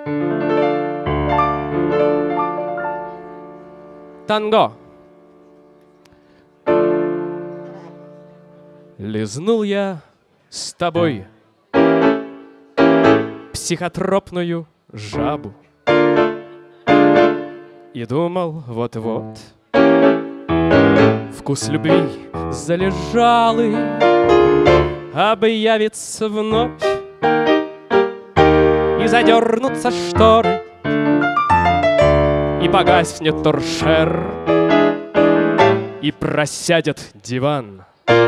Танго. Лизнул я с тобой психотропную жабу и думал, вот-вот вкус любви залежалый объявится вновь, и задернутся шторы, и погаснет торшер, и просядет диван.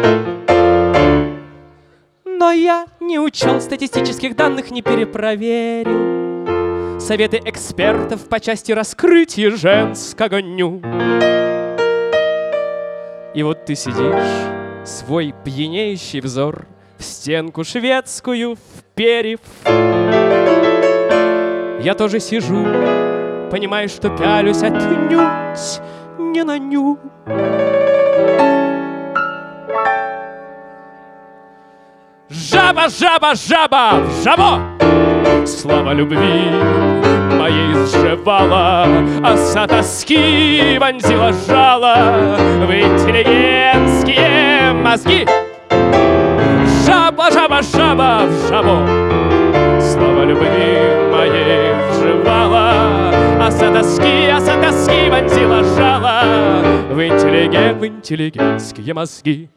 Но я не учел статистических данных, не перепроверил советы экспертов по части раскрытия женского ню. И вот ты сидишь, свой пьянеющий взор в стенку шведскую вперев. Я тоже сижу, понимаю, что пялюсь отнюдь не на ню. Жаба, жаба, жаба, жабо! Слава любви моей сживала, оса тоски вонзила жало в интеллигентские мозги. Жаба, жаба, жаба, жабо! Слава любви моей вживала, оса тоски вонзила жало в интеллигентские мозги.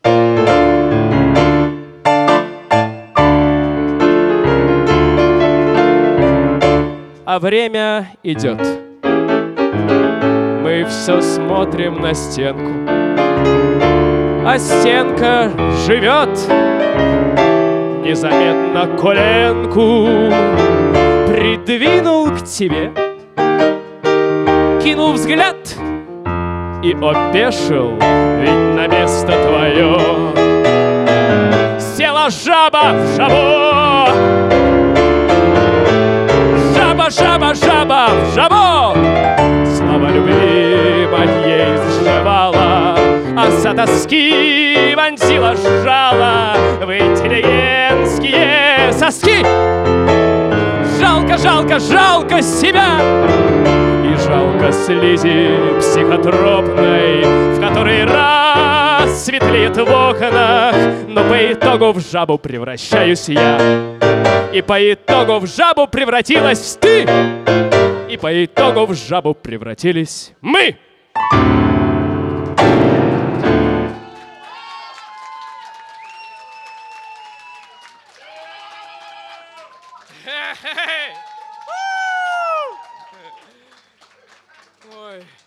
А время идет. Мы все смотрим на стенку, а стенка живет. Незаметно коленку придвинул к тебе, кинул взгляд и опешил, ведь на место твое села жаба в жабо. Жаба, жаба, жаба, жабо! Слава любви моей сживала, оса тоски вонзила жало в интеллигентские соски. Жалко, жалко, жалко себя и жалко слизи психотропной, в который раз светлеет в окнах, но по итогу в жабу превращаюсь я. И по итогу в жабу превратилась ты, и по итогу в жабу превратились мы. Ой.